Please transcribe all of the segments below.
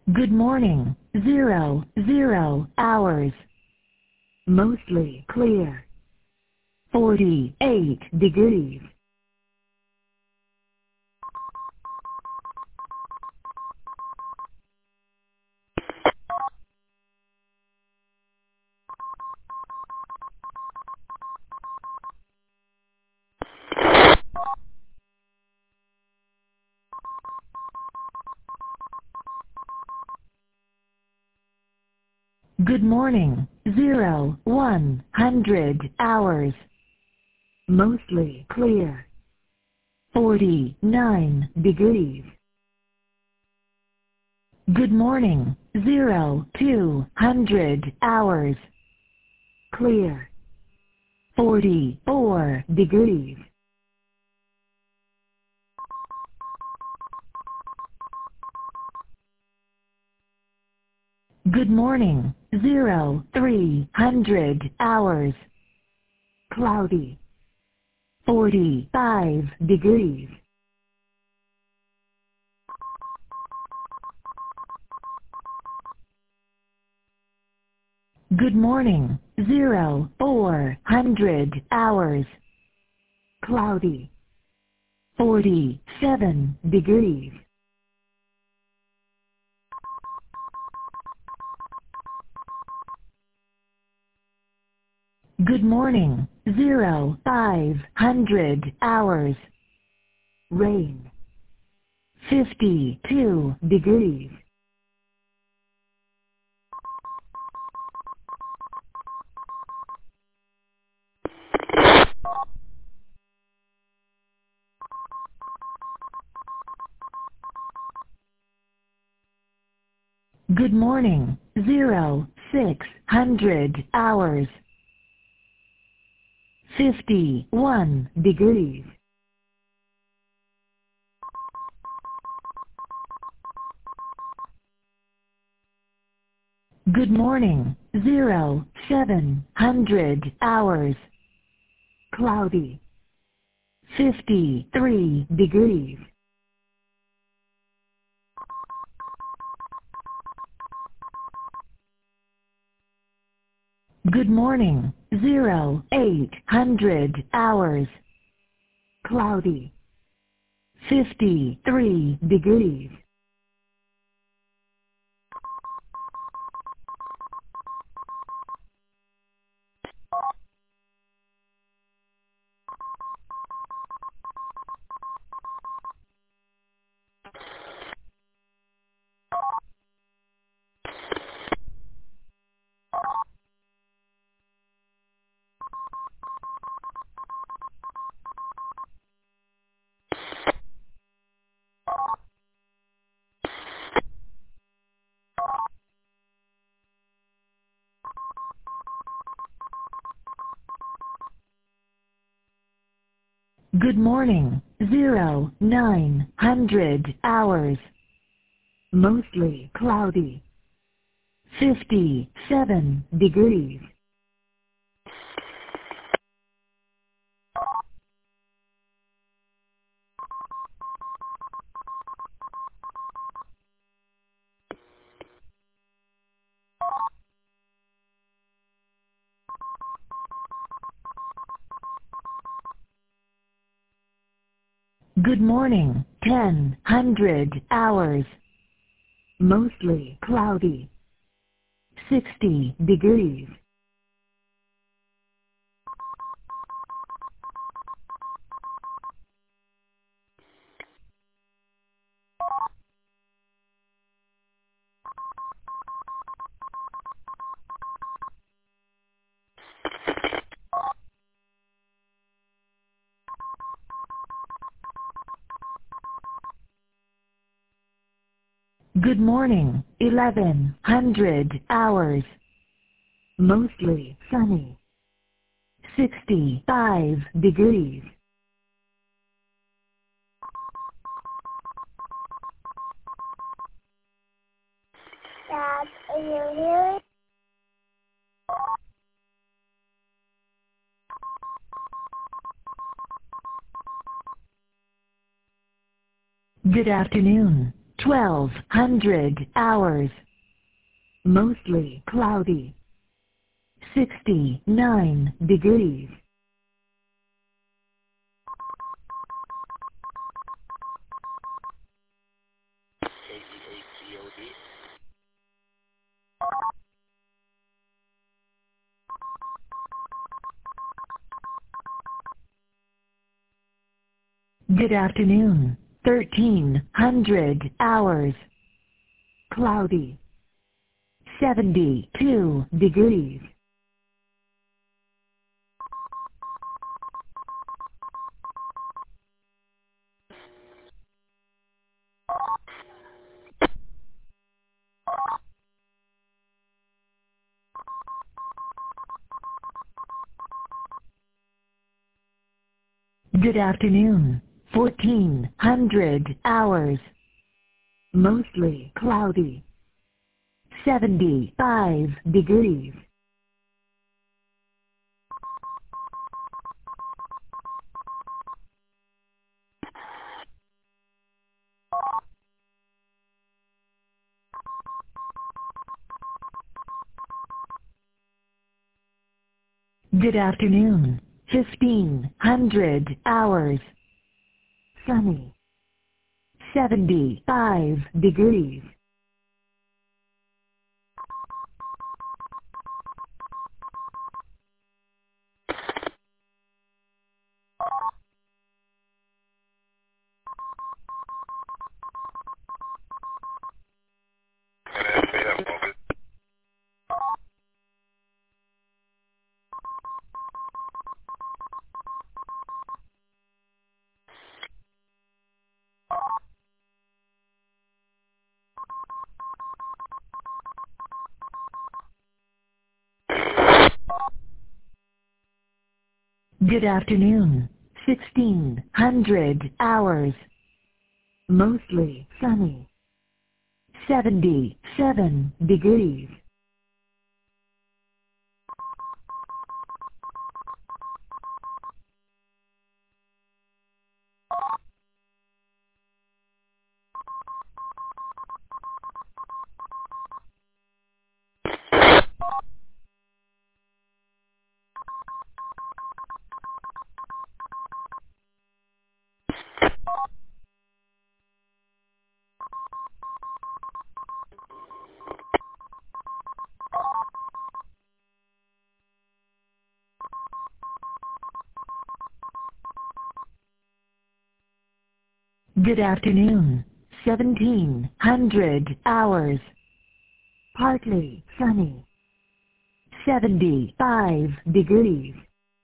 Good morning. 00 hours. Mostly clear. 48 degrees. Good morning. 100 hours. Mostly clear. 49 degrees. Good morning. 200 hours. Clear. 44 degrees. Good morning. 300 hours. Cloudy. 45 degrees. Good morning. 400 hours. Cloudy. 47 degrees. Good morning. 500 hours. Rain. 52 degrees. Good morning. 600 hours. 51 degrees. Good morning. 700 hours. Cloudy. 53 degrees. Good morning. 800 hours. Cloudy. 53 degrees. Good morning. 900 hours. Mostly cloudy. 57 degrees. Good morning. 100 hours. Mostly cloudy. 60 degrees. Good morning. 1100 hours. Mostly sunny. 65 degrees. Dad, are you here? Good afternoon. 1200 hours. Mostly cloudy. 69 degrees. Good afternoon. 1300 hours. Cloudy. 72 degrees. Good afternoon. 1400 hours. Mostly cloudy. 75 degrees. Good afternoon. 1500 hours. Sunny. 75 degrees. Good afternoon. 1600 hours. Mostly sunny. 77 degrees. Good afternoon. 1700 hours. Partly sunny. 75 degrees.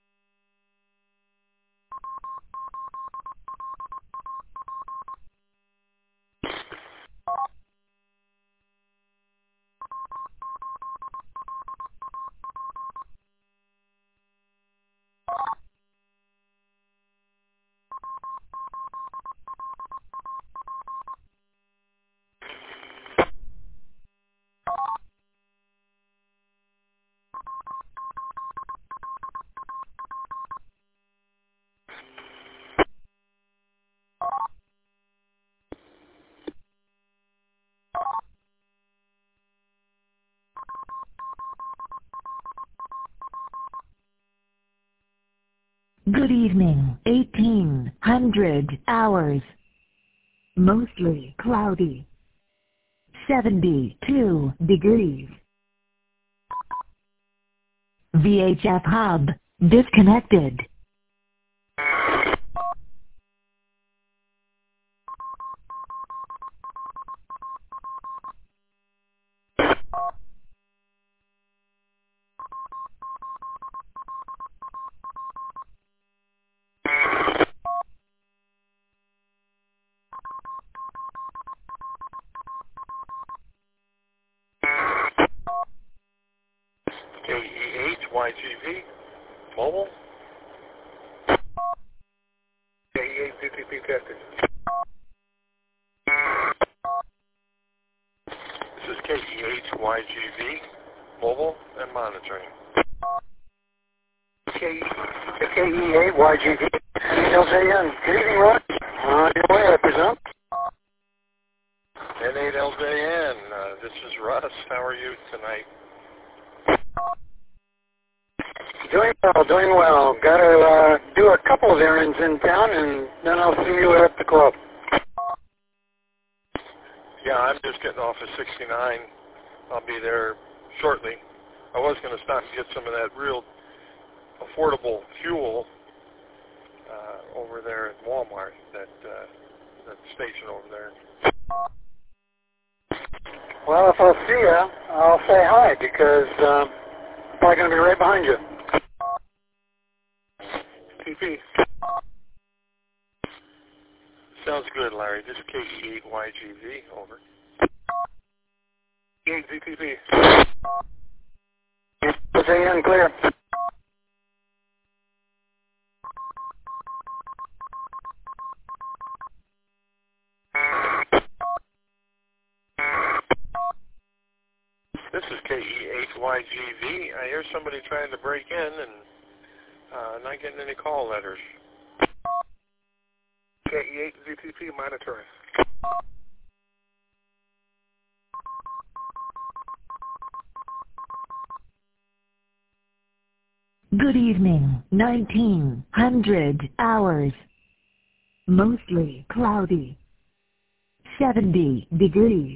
Good evening. 1800 hours. Mostly cloudy. 72 degrees. VHF hub disconnected. KE8YGV, mobile. KE8 PPP testing. This is KE8YGV, mobile and monitoring. KE8YGV, LJN. Good evening, Ron. On your way, I presume. N8LJN, this is Russ. How are you tonight? Doing well. Got to do a couple of errands in town, and then I'll see you at the club. Yeah, I'm just getting off of 69. I'll be there shortly. I was going to stop and get some of that real affordable fuel over there at Walmart, that station over there. Well, if I'll see you, I'll say hi, because I'm probably going to be right behind you. PP. Sounds good, Larry. This is KE8YGV, over. KE8VPP. JN clear. This is KE8YGV. I hear somebody trying to break in and not getting any call letters. KE8VPP monitoring. Good evening, 1900 hours. Mostly cloudy. 70 degrees.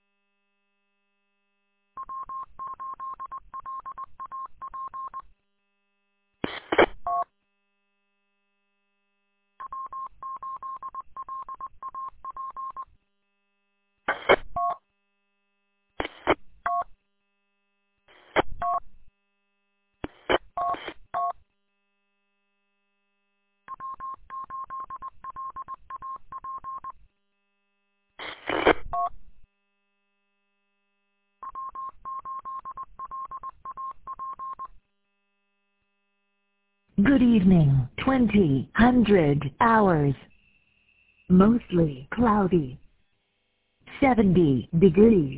Good evening, 2000 hours. Mostly cloudy. 70 degrees.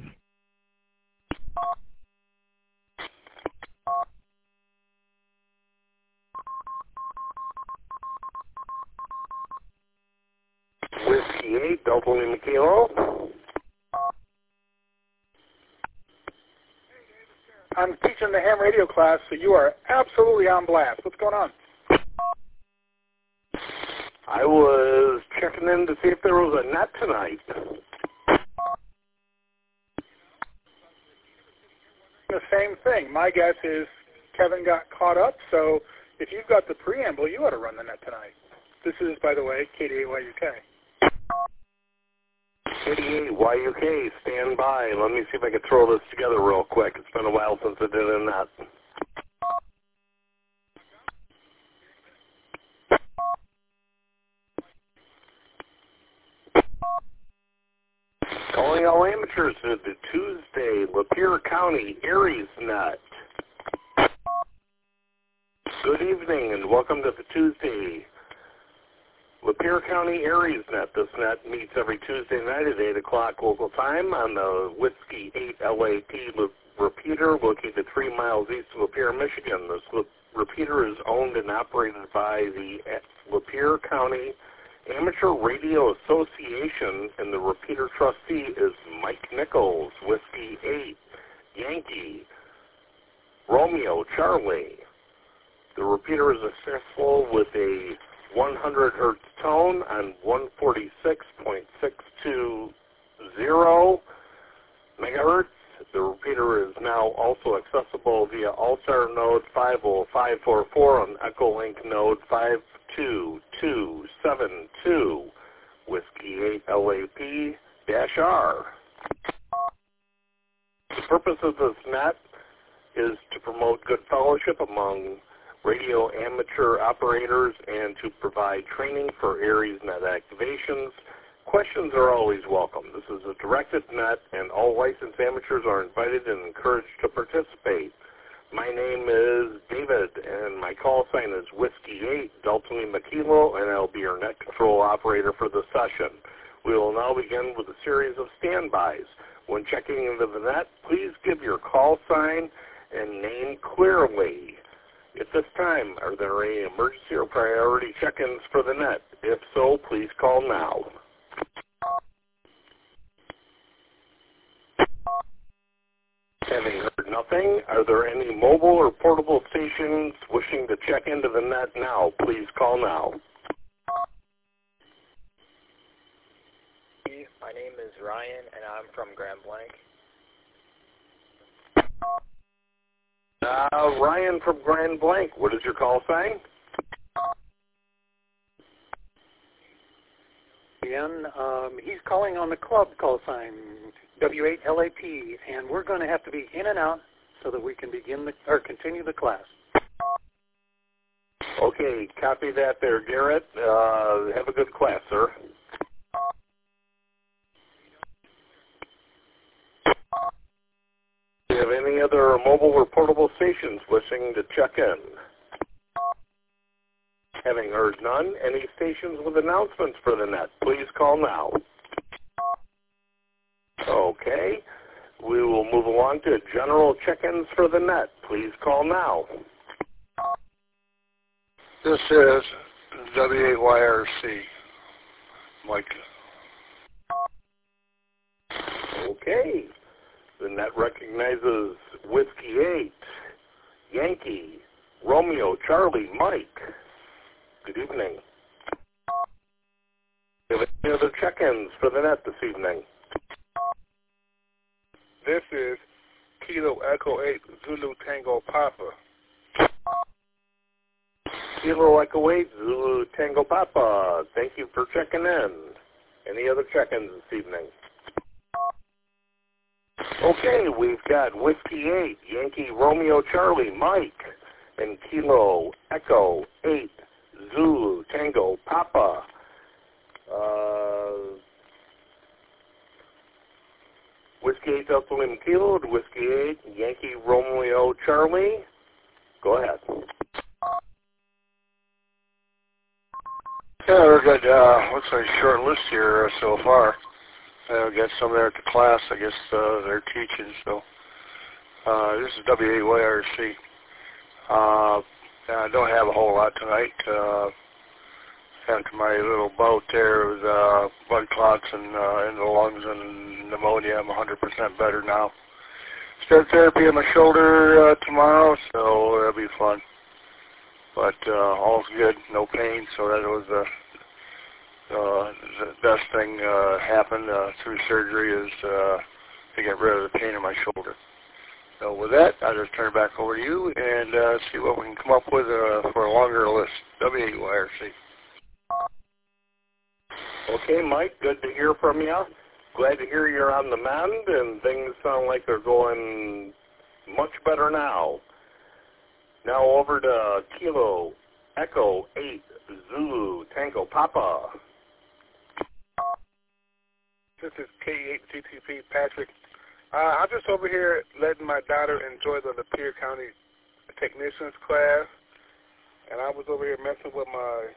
Whiskey 8, Delta Lima Kilo. I'm teaching the ham radio class, so you are absolutely on blast. What's going on? I was checking in to see if there was a net tonight. The same thing. My guess is Kevin got caught up, so if you've got the preamble, you ought to run the net tonight. This is, by the way, KD8YUK. KD8YUK, stand by. Let me see if I can throw this together real quick. It's been a while since I did a net. Calling all amateurs to the Tuesday Lapeer County Aries Net. Good evening and welcome to the Tuesday Lapeer County Aries Net. This net meets every Tuesday night at 8 o'clock local time on the Whiskey 8 LAP repeater located 3 miles east of Lapeer, Michigan. This repeater is owned and operated by the Lapeer County Amateur Radio Association, and the repeater trustee is Mike Nichols. Whiskey 8 Yankee Romeo Charlie. The repeater is accessible with a 100 hertz tone on 146.620 megahertz. The repeater is now also accessible via All-Star node 50544 on Echolink node 52272, Whiskey 8 LAP-R. The purpose of this net is to promote good fellowship among radio amateur operators and to provide training for Aries Net activations. Questions are always welcome. This is a directed net, and all licensed amateurs are invited and encouraged to participate. My name is David, and my call sign is Whiskey 8, Delta Lima Kilo, and I'll be your net control operator for the session. We will now begin with a series of standbys. When checking into the net, please give your call sign and name clearly. At this time, are there any emergency or priority check-ins for the net? If so, please call now. nothing, are there any mobile or portable stations wishing to check into the net now? Please call now. My name is Ryan, and I'm from Grand Blanc. Ryan from Grand Blanc, what is your call sign? He's calling on the club call sign, W8LAP, and we're going to have to be in and out so that we can continue the class. Okay, copy that there, Garrett. Have a good class, sir. Do you have any other mobile or portable stations wishing to check in? Having heard none, any stations with announcements for the net, please call now. Okay, we will move along to general check-ins for the net. Please call now. This is W8YRC, Mike. Okay, the net recognizes Whiskey 8, Yankee, Romeo, Charlie, Mike. Good evening. Do you have any other check-ins for the net this evening? This is Kilo Echo 8 Zulu Tango Papa. Kilo Echo 8 Zulu Tango Papa. Thank you for checking in. Any other check-ins this evening? Okay, we've got Whiskey 8, Yankee Romeo Charlie Mike, and Kilo Echo 8 Zulu Tango Papa. Whiskey 8 Delta Lima Kilo to Whiskey 8 Yankee Romeo Charlie. Go ahead. Yeah, we're good. Looks like a short list here so far. We got some there at the class. I guess they're teaching. So this is W8YRC. I don't have a whole lot tonight. After my little bout there with blood clots and in the lungs and pneumonia, I'm 100% better now. Start therapy on my shoulder tomorrow, so that'll be fun. But all's good, no pain, so that was the best thing happened through surgery is to get rid of the pain in my shoulder. So with that, I'll just turn it back over to you and see what we can come up with for a longer list. W8YRC. Okay, Mike, good to hear from you. Glad to hear you're on the mend, and things sound like they're going much better now. Now over to Kilo Echo 8 Zulu Tango Papa. This is K8GTP Patrick. I'm just over here letting my daughter enjoy the Lapeer County Technicians class, and I was over here messing with my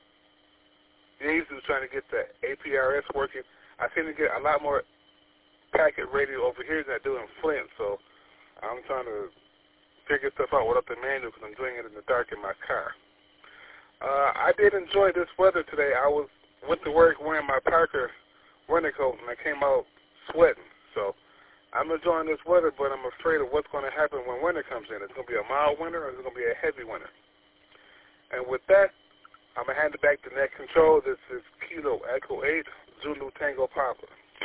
Jesus trying to get the APRS working. I seem to get a lot more packet radio over here than I do in Flint, so I'm trying to figure stuff out without the manual because I'm doing it in the dark in my car. I did enjoy this weather today. I went to work wearing my Parker winter coat, and I came out sweating. So I'm enjoying this weather, but I'm afraid of what's going to happen when winter comes in. It's going to be a mild winter or it's going to be a heavy winter. And with that, I'm going to hand it back to Net Control. This is Kilo Echo 8 Zulu Tango Papa.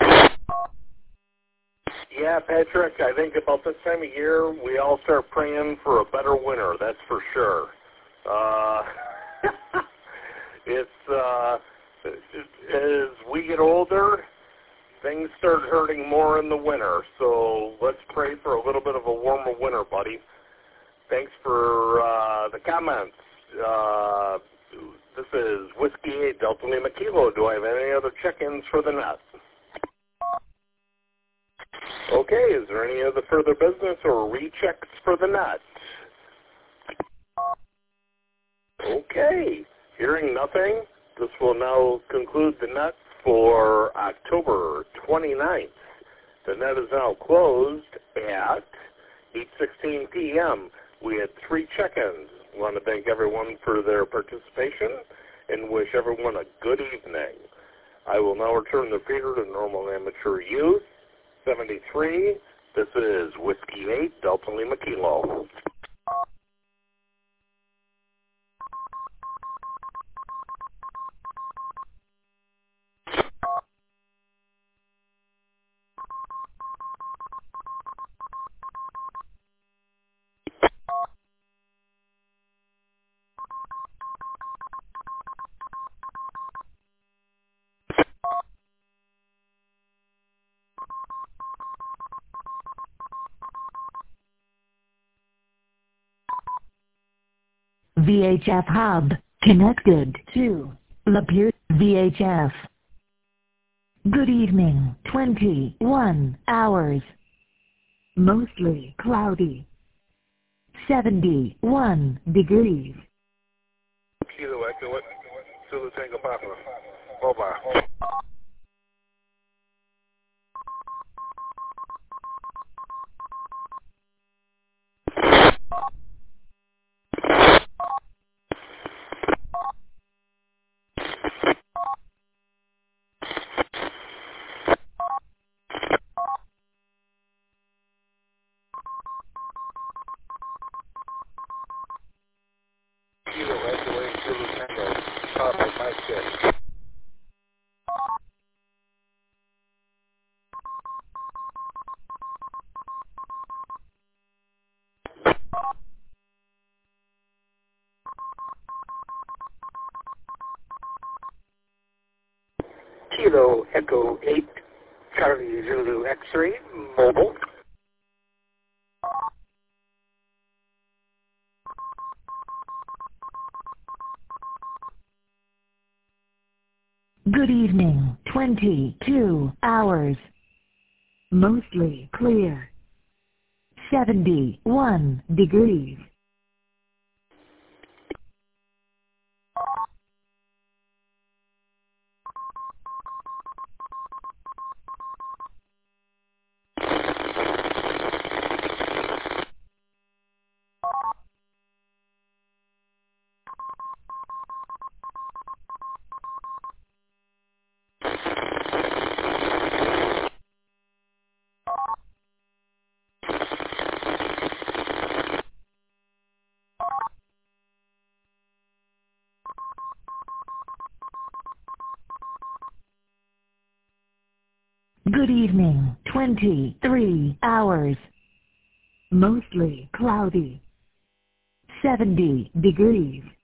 Yeah, Patrick, I think about this time of year, we all start praying for a better winter, that's for sure. As we get older, things start hurting more in the winter, so let's pray for a little bit of a warmer winter, buddy. Thanks for the comments. This is Whiskey 8 Delta Lima Kilo. Do I have any other check-ins for the net? Okay, is there any other further business or rechecks for the net? Okay, hearing nothing, this will now conclude the net for October 29th. The net is now closed at 8:16 p.m. We had 3 check-ins. I want to thank everyone for their participation and wish everyone a good evening. I will now return the feeder to normal amateur use. 73 This is Whiskey 8, Delta Lima Kilo. VHF hub connected to Lapeer VHF. Good evening, 21 hours. Mostly cloudy. 71 degrees. Kilo Echo, Zulu Tango Papa. Bye-bye. Kilo Echo, Zulu Tango Papa, Mike Check. Kilo Echo 8, Charlie Zulu X-ray, mobile. Good evening, 22 hours. Mostly clear. 71 degrees. Good evening, 23 hours. Mostly cloudy. 70 degrees.